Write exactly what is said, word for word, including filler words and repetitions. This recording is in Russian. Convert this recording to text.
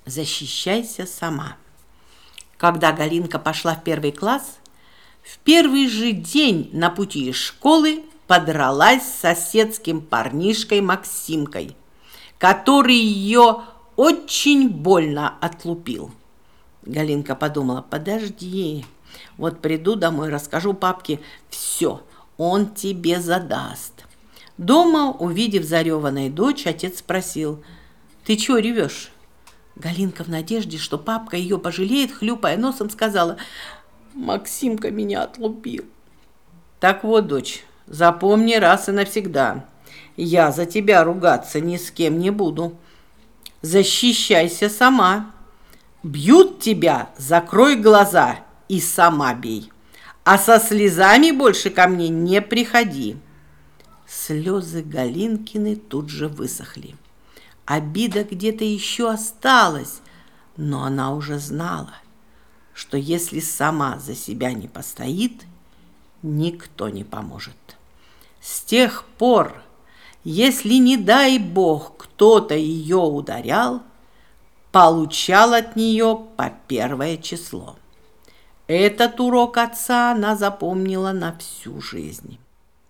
Защищайся сама. Когда Галинка пошла в первый класс, в первый же день на пути из школы подралась с соседским парнишкой Максимкой, который ее очень больно отлупил. Галинка подумала: подожди, вот приду домой, расскажу папке все, он тебе задаст. Дома, увидев зареванную дочь, отец спросил: ты чего ревешь? Галинка в надежде, что папка ее пожалеет, хлюпая носом, сказала: Максимка меня отлупил. Так вот, дочь, запомни раз и навсегда: я за тебя ругаться ни с кем не буду. Защищайся сама. Бьют тебя, закрой глаза и сама бей. А со слезами больше ко мне не приходи. Слезы Галинкины тут же высохли. Обида где-то еще осталась, но она уже знала, что если сама за себя не постоит, никто не поможет. С тех пор, если, не дай бог, кто-то ее ударял, получал от нее по первое число. Этот урок отца она запомнила на всю жизнь.